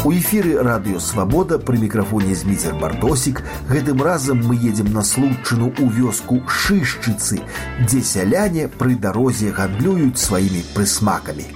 У эфіры радыё «Свабода», пры мікрафоне Зміцер Бардосік. Гэтым разам мы едзем на Случчыну ў вёску Шышчыцы, дзе сяляне пры дарозе гандлююць сваімі прысмакамі.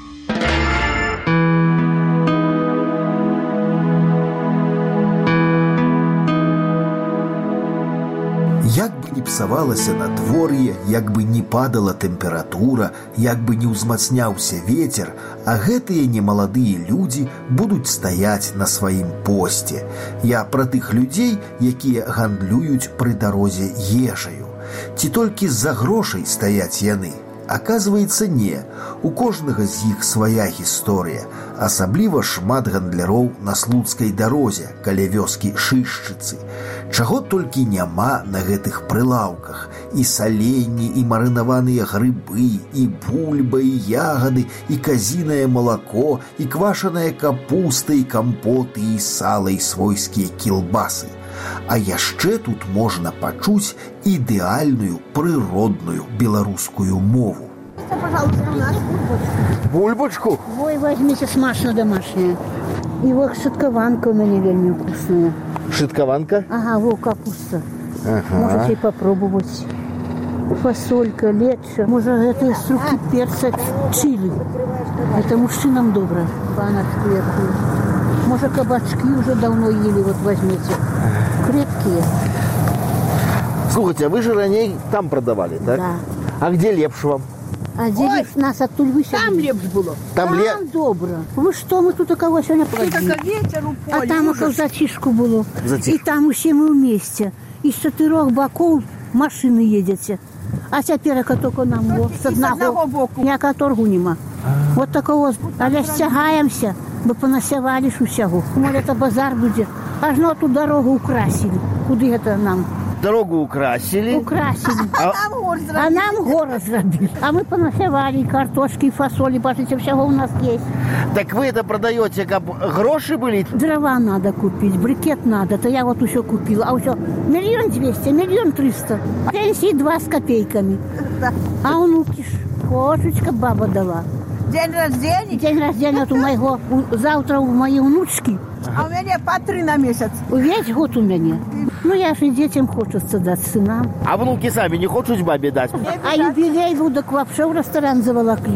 Як бы не псавалася надвор'е, як бы не падала тэмпература, як бы не ўзмацняўся вецер, а гэтыя немаладыя людзі будуць стаяць на сваім посце. Я пра тых людзей, якія гандлююць пры дарозе ежаю. Ці толькі з-за грошай стаяць яны? Аказваецца, не. У кожнага з іх свая гісторыя. Асабліва шмат гандляроў на слуцкай дарозе, каля вёскі Шышчыцы. Чаго толькі няма на гэтых прылаўках. І саленні, і марынаваныя грыбы, і бульба, і ягады, і казінае малако, і квашаная капуста, і кампоты, і сала, і свойскія кілбасы. А яшчэ тут можна пачуць ідэальную, прыродную беларускую мову. Пожалуйста, у нас бульбочку? Ой, возьмите, смачно домашняя. И вот шиткованка у меня вельми вкусная. Шиткованка? Ага, вот капуста. Ага. Можете попробовать. Фасолька, лечо. Может, это струки перца чили. Это мужчинам добро. Баночку яркую. Может, кабачки уже давно ели, вот возьмите. Крепкие. Слушайте, а вы же ранее там продавали, так? Да. А где лепш вам? А где лепш нас оттуда высадили? Там лепш было. Там добро. Вы что, мы тут кого сегодня плодили? А там около затишку было. И там все мы вместе. Из 4 боков машины едете. А теперь только нам с одного боку. Я которого нема. Вот такого. Але стягаемся, бы понасявали усяго. Может, это базар будет. Аж на ту дорогу украсили. Куда это нам? Дорогу украсили. Украсили. А нам город зробили. А мы понасявали картошки, фасоли, бачите, всего у нас есть. Так вы это продаете, как гроши были? Дрова надо купить, брикет надо. То я вот еще купила. А все 1 200 000, 1 300 000. Пенсии 2 с копейками. А внуки ж, кошечка баба дала. День рождения? День рождения вот у моего, завтра у моей внучки. А у меня по 3 на месяц. Весь год у меня. Ну, я же детям хочется дать, сынам. А внуки сами не хотят бабе дать? А юбилей так вообще в ресторан заволокли.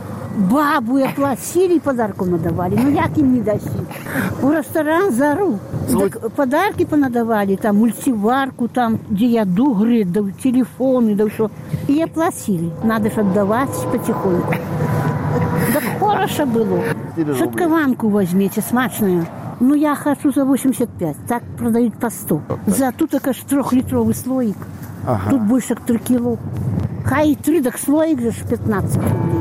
Бабу оплатили, подарку надавали. Ну, як им не дать? В ресторан зару. Так подарки понадавали, там мультиварку, там, где еду грызть, да телефоны, да все. И оплатили. Надо же отдавать потихоньку. Так хорошо было. Шиткованку возьмите, смачную. Ну, я хочу за 85. Так продают по 100. За тут только 3-литровый слоик. Ага. Тут больше 3 кило. Хай 3, так слоик же 15 рублей.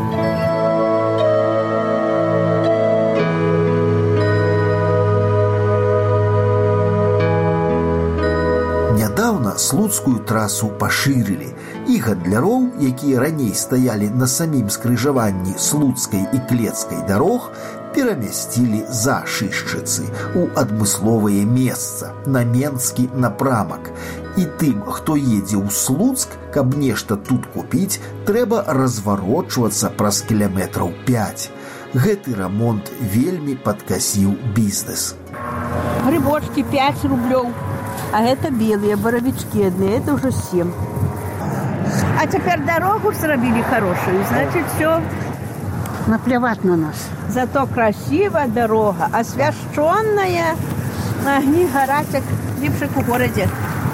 Нядаўна слуцкую трасу пашырылі, і гандляроў, якія раней стаялі на самім скрыжаванні слуцкай і клецкай дарог, перамясцілі за Шышчыцы у адмысловае месца, на Менскі напрамак. І тым, хто едзе ў Слуцк, каб нешта тут купіць, трэба разварочвацца праз кіламетраў 5. Гэты рамонт вельмі падкасіў бізнес. Грибочки 5 рублей, а это белые боровички одни, это уже 7. А теперь дорогу срабили хорошую, значит, все. Наплевать на нас. Зато красивая дорога, освещенная, огни горят, как липшик в городе.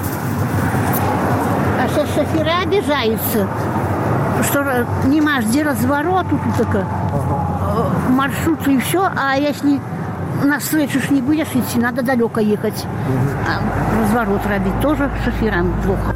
А сейчас шофера обижаются, что нема где разворот, тут только маршрут и все, а если на встречу не будешь идти, надо далеко ехать. А разворот робить тоже шоферам плохо.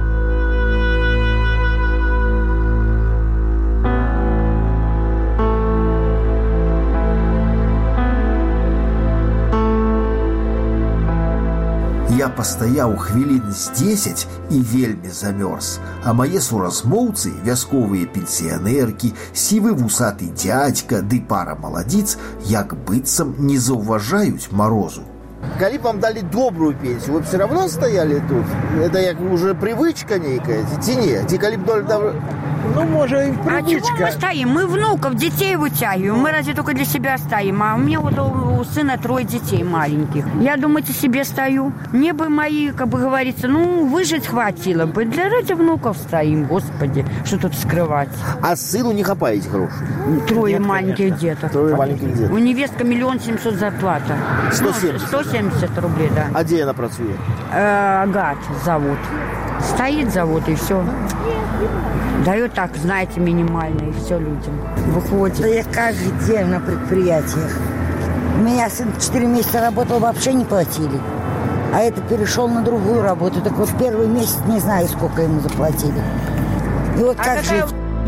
Я пастаяў хвілін з 10 і вельмі замёрз, а мае суразмоўцы, вясковыя пенсіянеркі, сівы вусаты дзядзька ды пара маладзіц, як быццам не заўважаюць марозу. Калі б вам далі добрую пенсію, вы б все равно стаялі тут? Это як уже привычка нейкая, ці не? Ці калі б Ну, может, и А чего мы привычка. стоим? Мы внуков, детей вытягиваем. Мы разве только для себя стоим? А у меня вот у сына 3 детей маленьких. Я, думаете, себе стою. Мне бы мои, как бы говорится, ну, выжить хватило бы. Ради внуков стоим, господи. Что тут скрывать? А сыну не хапаете грошей? 3 маленьких деток. 3 маленьких деток. У невестка 1 700 000 зарплата. 170. 170 рублей, да. А где она працует? Агат завод. Стоит завод и все. Дает так, знаете, минимально, и все людям. Выходит. Да я каждый день на предприятиях. У меня сын 4 месяца работал, вообще не платили. А это перешел на другую работу. Так вот, первый месяц не знаю, сколько ему заплатили. И вот как жить?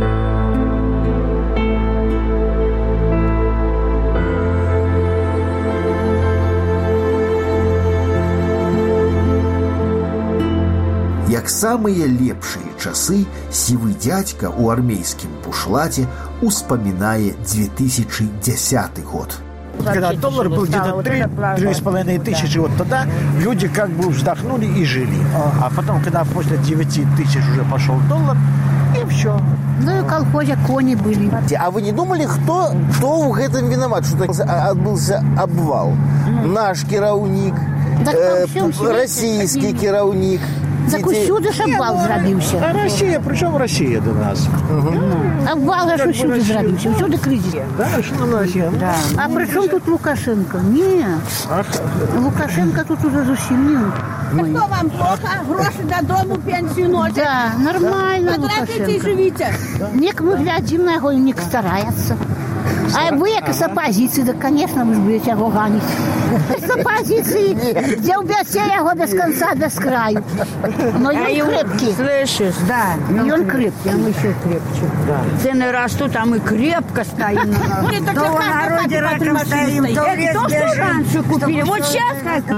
Як самыя лепшыя часы сівы дзядзька ў армейскім бушлаце успамінае 2010 год. Когда доллар был где-то 3,5 тысячи, вот тогда люди как бы вздохнули и жили. А потом, когда после 9 тысяч уже пошел доллар, и все. Ну и в колхозе кони были. А вы не думали, кто в гэтым виноват, что отбылся обвал? Наш кіраўнік, Так во всем свете российский одни. кіраўнік. Так усюди ж обвал зробився. А Россия, причем Россия до нас. Обвал ж усюди зробився, усюди кризис. Да, что на Россия? Да. А при чому тут Лукашенко? Ні, Лукашенко тут уже зовсім не. Что вам плохо? Гроши додому, пенсию носят. Да, нормально Потратите и Лукашенко. живите. Нек мы глядим на його, і нек старається. А ви як з опозиції, так, звісно, ви ж будете його ганити. З опозиції, де вб'яться його до кінця, до краю. Но він крепкий. Слышишь, да. І він крепкий, а ми ще крепче. Цены растут, а мы крепко стоим на ногах. Блин, так То в какая огороде хата под раком машиной стоим, стоит? то в Это лес то, что бежим. раньше купили. Вот сейчас как...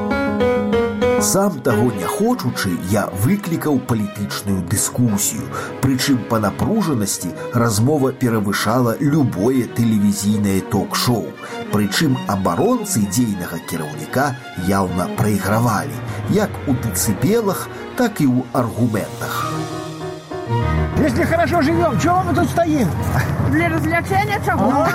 Сам таго не хочучы, я выклікаў палітычную дыскусію. Прычым па напружанасці размова перавышала любое тэлевізійнае ток-шоу. Прычым абаронцы дзейнага кіраўніка яўна прайгравалі, як у дэцыбелах, так і ў аргументах. Если хорошо живем, чего мы тут стоим? Для развлечения чего?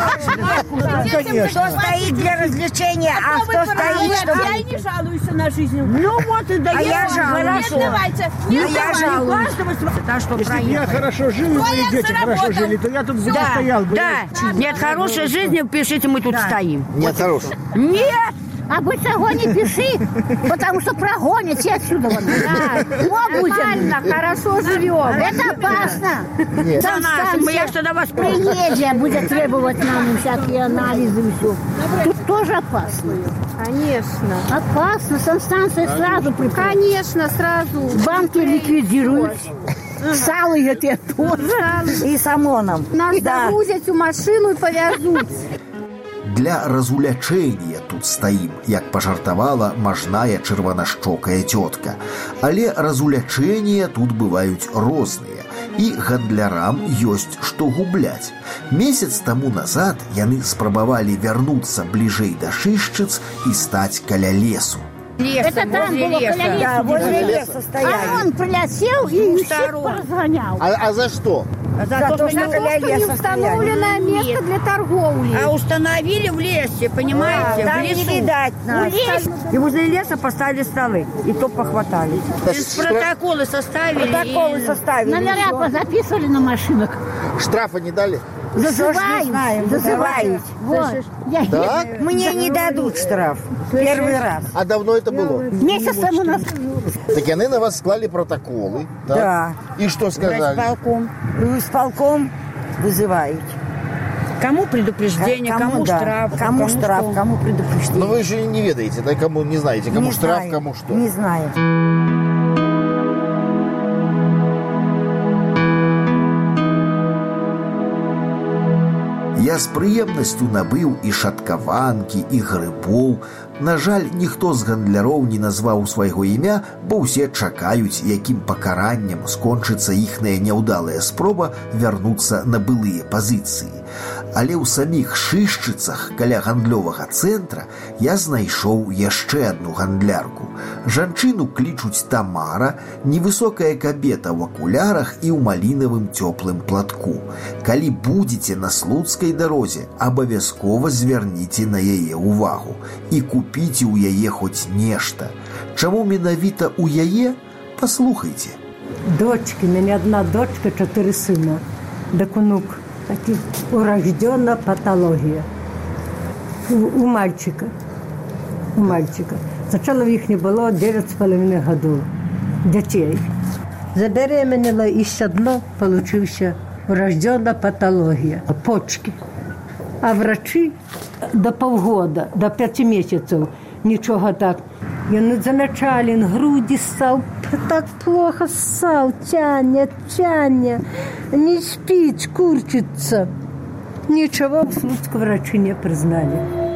Конечно. Кто стоит для развлечения, а кто стоит, чтобы... Я и не жалуюсь на жизнь. Ну вот и даем. А я жалуюсь. Не давайте. Не я давай, жалуюсь. каждого своего. Так что Если бы я проехали. хорошо жил, и мои Твоя дети хорошо заработал. жили, то я тут бы не Да, стоял бы. да. Нет хорошей жизни, пишите, мы тут стоим. Нет, хороший. Нет! А вы того не пиши, потому что прогоните отсюда. Нормально, хорошо живем. Это опасно. За нас, я что до вас Приезжая будет требовать нам всякие анализы и все. Тут тоже опасно. Конечно. Опасно. Санстанция сразу приходит. Конечно, сразу. Банки ликвидируют. Сало это тоже. И с ОМОНом. Нас Да. загрузят в машину и повезут. Для разулячэння тут стаім, як пажартавала мажная чырванашчокая цётка. Але разулячэння тут бываюць розныя, і гандлярам ёсць што губляць. Месяц таму назад яны спрабавалі вярнуцца бліжэй да Шышчыц і стаць каля лесу. Это там было каля лесу. Да, возле леса А стояли. он прилетел и всех разгонял. А за что? За то, что каля леса стояли. место для торговли. А установили в лесе, понимаете? Там в не лесу. видать нас. И возле леса поставили столы. И то похватали. Протоколы составили. Протоколы и- составили. Номера позаписывали на машинах. Штрафа не дали? Зазывают, Зазывают. зазывают. Вот. Я Да? Мне не дадут штраф. Первый раз. А давно это было? месяц тому назад. Так яны на вас склали протоколы. Так? Да. И что сказали? Исполком. Исполком вызывают. Кому предупреждение, кому да. штраф. Кому штраф, что. кому Но предупреждение. вы же не ведаете, да, кому не знаете, кому Не штраф, знаю, кому что. Не знаю. Я з прыемнасцю набыў і шаткаванкі, і грыбоў, На жаль, ніхто з гандляроў не назваў свайго імя, бо ўсе чакаюць, якім пакараннем скончыцца іхная няўдалая спроба вярнуцца на былыя пазіцыі. Але ў саміх Шышчыцах каля гандлёвага цэнтра я знайшоў яшчэ адну гандлярку. Жанчыну клічуць Тамара, невысокая кабета ў акулярах і ў малінавым цёплым платку. Калі будзеце на слуцкай дарозе, абавязкова звярніце на яе ўвагу і купіце ў яе хоць нешта. Чаму менавіта ў яе? Паслухайце. Дочки, у меня одна дочка, 4 сына. Дак унук. Урождена патология у мальчика. Сначала их не было 9,5 годов детей. Забеременела еще одно, получился урождена патология почки. А врачи до полгода, до 5 месяцев ничего так. И он замечали, груди ссал, так плохо ссал, тянет, не спит, курчится. Ничего в Слуцке врачи не признали.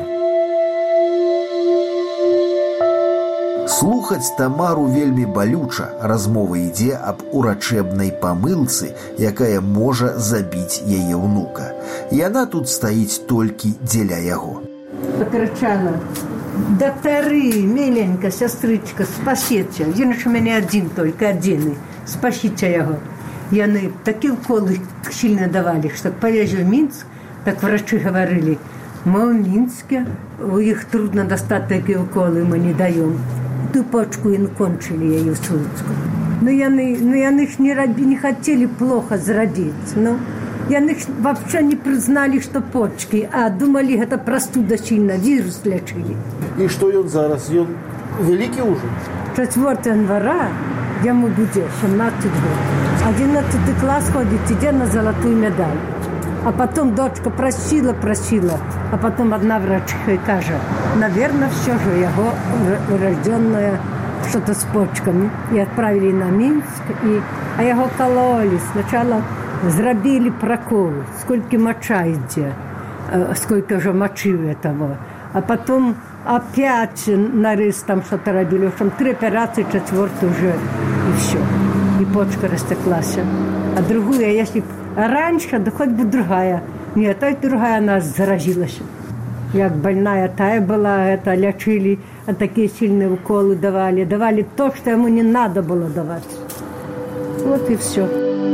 Слухаць Тамару вельмі балюча. Размова ідзе аб урачэбнай памылцы, якая можа забіць яе ўнука. Яна тут стаіць толькі дзеля яго. Покричала: «Доктори, миленька, сестричка, спасите. Він ж у мене один, спасите його». И они такие уколы сильно давали, что поезжу в Минск, так врачи говорили: мы в Минске, у них трудно достать такие уколы, мы не даем. Ту почку им кончили ее в Слуцку. Но они не хотели плохо зародиться. И они вообще не признали, что почки, а думали, это простуда сильно, вирус лечили. И что он зараз? Он великий уже? 4 января ему будет 17 год. 11 класс ходит, идет на золотую медаль. А потом дочка просила, а потом одна врачиха каже: наверное, все же его урожденное что-то с почками. И отправили на Минск, а его кололи. Сначала зробили проколы, сколько моча идет, сколько же мочи этого. А потом опять нарез там что-то робили. В общем, 3 операции, 4 уже, и все. И почка растеклась. А другую, если раньше, да хоть бы другая. Нет, то другая она заразилась. Як больная тая была, это лечили, а такие сильные уколы давали. Давали то, что ему не надо было давать. Вот и все.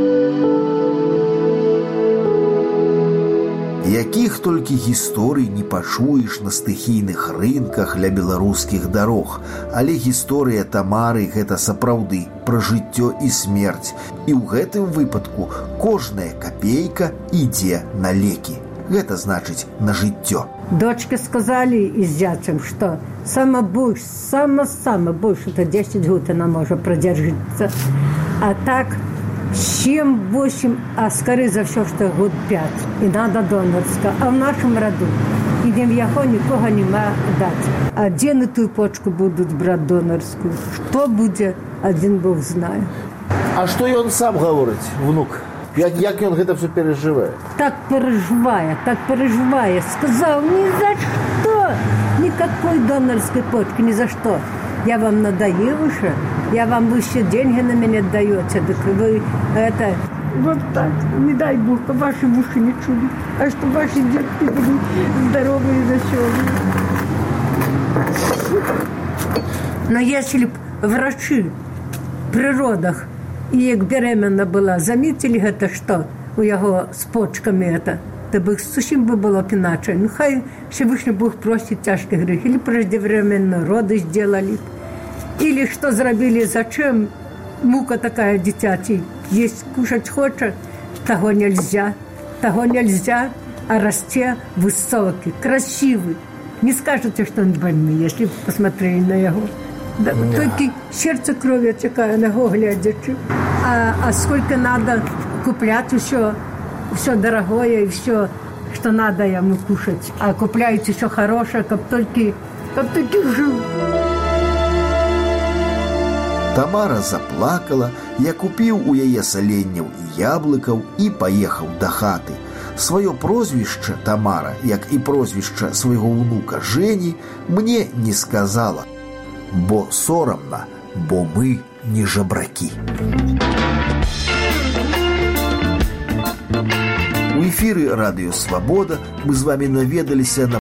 Якіх толькі гісторый не пачуеш на стыхійных рынках ля беларускіх дарог, але гісторыя Тамары гэта сапраўды пра жыццё і смерць, і ў гэтым выпадку кожная капейка ідзе на лекі. Гэта значыць на жыццё. Дочки сказали и с зятем, что самое больше, это 10 год она может продержаться. А так 7-8, а скорее за все, что год 5. И надо донорская. А в нашем роду и ни в яко никого нема дать. А где на ту почку будут брать донорскую? Что будет, один Бог знает. А что и он сам говорит, внук? Як он это все переживает? Так переживая. Сказал: ни за что, никакой донорской почки, ни за что. Я вам надоел уже, вы еще деньги на меня даете, так вы это... Вот так, не дай Бог, ваши уши не чули, а что ваши детки были здоровые и веселые. Но если б врачи при родах, и як беременна была, заметили это, что у его с почками это, то бы совсем бы было иначе. Ну, хай Всевышний Бог простит тяжкий грех. Или преждевременно роды сделали, или что сделали, зачем мука такая дитячая. Есть кушать хочет, того нельзя, а расте высокий, красивый. Не скажете, что он больный, если посмотрели на его. Да, только сердце крови отекает на него глядячи. А сколько надо куплять еще, все дорогое и все, что надо ему кушать. А купляют еще хорошее, как только жил. Тамара заплакала, я купіў у яе саленняў і яблыкаў і паехаў да хаты. Сваё прозвішча Тамара, як і прозвішча свайго ўнука Жені, мне не сказала. Бо сорамна, бо мы не жабракі. У эфіры радыё Свабода мы з вамі наведаліся на